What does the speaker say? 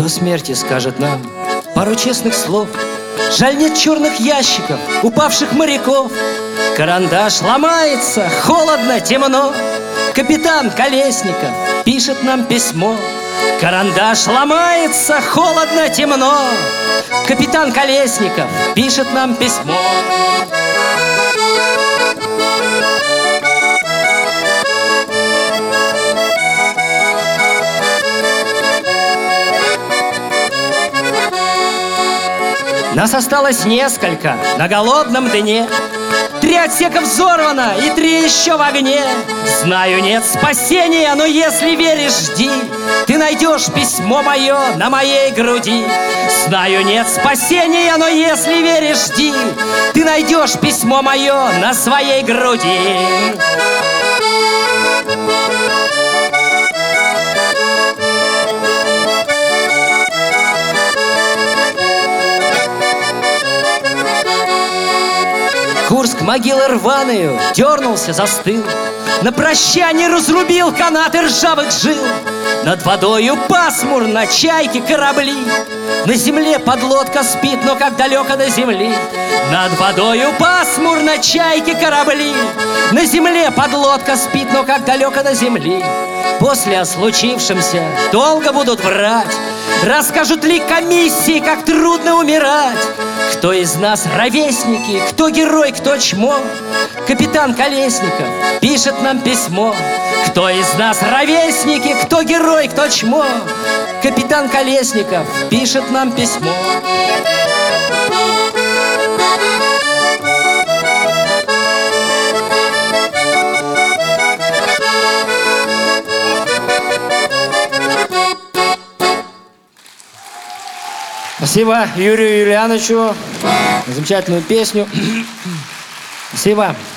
До смерти скажет нам пару честных слов. Жаль, нет черных ящиков, упавших моряков. Карандаш ломается, холодно, темно. Капитан Колесников пишет нам письмо. Карандаш ломается, холодно, темно. Капитан Колесников пишет нам письмо. Нас осталось несколько на голодном дне. 3 отсека взорвано и 3 еще в огне. Знаю, нет спасения, но если веришь, жди. Ты найдешь письмо мое на моей груди. Знаю, нет спасения, но если веришь, жди. Ты найдешь письмо мое на своей груди. Курск могилы рваную дернулся, застыл. На прощание разрубил канаты ржавых жил. Над водою пасмурно чайки корабли. На земле подлодка спит, но как далеко до земли. Над водою пасмурно чайки корабли. На земле подлодка спит, но как далеко до земли. После о случившемся долго будут врать. Расскажут ли комиссии, как трудно умирать. Кто из нас ровесники, кто герой, кто чмо. Капитан Колесников пишет нам письмо. Кто из нас ровесники, кто герой, кто чмо. Капитан Колесников пишет нам письмо. Спасибо Юрию Юлиановичу за замечательную песню. Спасибо.